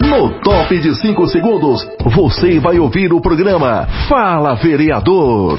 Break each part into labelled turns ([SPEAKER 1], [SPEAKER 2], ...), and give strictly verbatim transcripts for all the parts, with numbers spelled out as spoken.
[SPEAKER 1] No top de cinco segundos, você vai ouvir o programa Fala Vereador.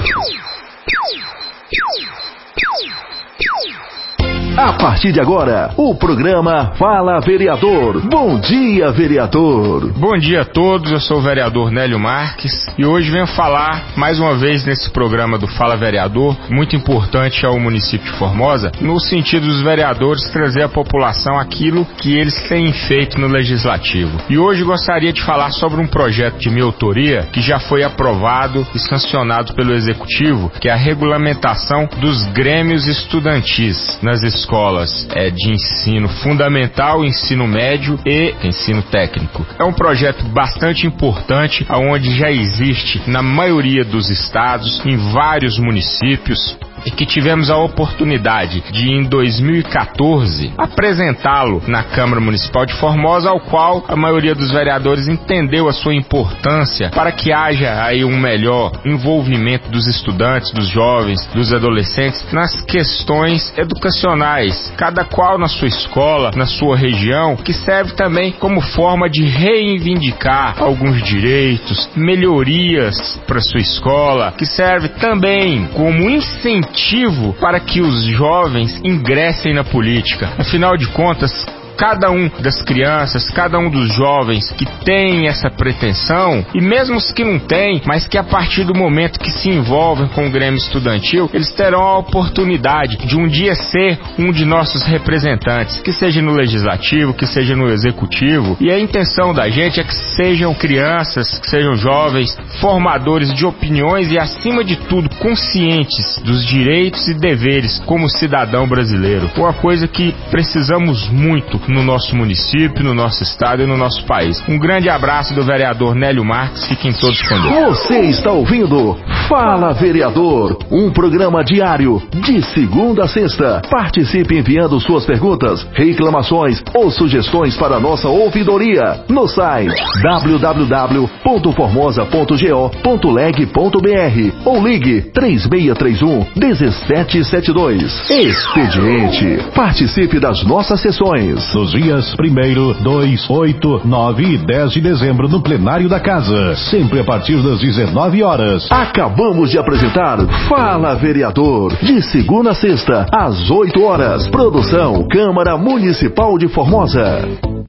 [SPEAKER 1] A partir de agora, o programa Fala Vereador. Bom dia, vereador.
[SPEAKER 2] Bom dia a todos, eu sou o vereador Nélio Marques e hoje venho falar mais uma vez nesse programa do Fala Vereador, muito importante ao município de Formosa, no sentido dos vereadores trazer à população aquilo que eles têm feito no Legislativo. E hoje gostaria de falar sobre um projeto de minha autoria que já foi aprovado e sancionado pelo Executivo, que é a regulamentação dos grêmios estudantis nas escolas. escolas é, de ensino fundamental, ensino médio e ensino técnico. É um projeto bastante importante, onde já existe na maioria dos estados, em vários municípios, e que tivemos a oportunidade de, em dois mil e quatorze, apresentá-lo na Câmara Municipal de Formosa, ao qual a maioria dos vereadores entendeu a sua importância para que haja aí um melhor envolvimento dos estudantes, dos jovens, dos adolescentes nas questões educacionais, cada qual na sua escola, na sua região, que serve também como forma de reivindicar alguns direitos, melhorias para sua escola, que serve também como incentivo para que os jovens ingressem na política. Afinal de contas, cada um das crianças, cada um dos jovens que tem essa pretensão, e mesmo os que não têm, mas que a partir do momento que se envolvem com o Grêmio Estudantil, eles terão a oportunidade de um dia ser um de nossos representantes, que seja no Legislativo, que seja no Executivo, e a intenção da gente é que sejam crianças, que sejam jovens, formadores de opiniões e, acima de tudo, conscientes dos direitos e deveres como cidadão brasileiro. Uma coisa que precisamos muito no nosso município, no nosso estado e no nosso país. Um grande abraço do vereador Nélio Marques, fiquem todos com Deus.
[SPEAKER 1] Você está ouvindo Fala Vereador, um programa diário, de segunda a sexta. Participe enviando suas perguntas, reclamações ou sugestões para a nossa ouvidoria no site w w w ponto formosa ponto go ponto leg ponto b r ou ligue três seis três um, um sete sete dois. Expediente. Participe das nossas sessões
[SPEAKER 3] nos dias primeiro, dois, oito, nove e dez de dezembro no plenário da casa, sempre a partir das dezenove horas.
[SPEAKER 1] Acabamos de apresentar Fala Vereador, de segunda a sexta, às oito horas. Produção Câmara Municipal de Formosa.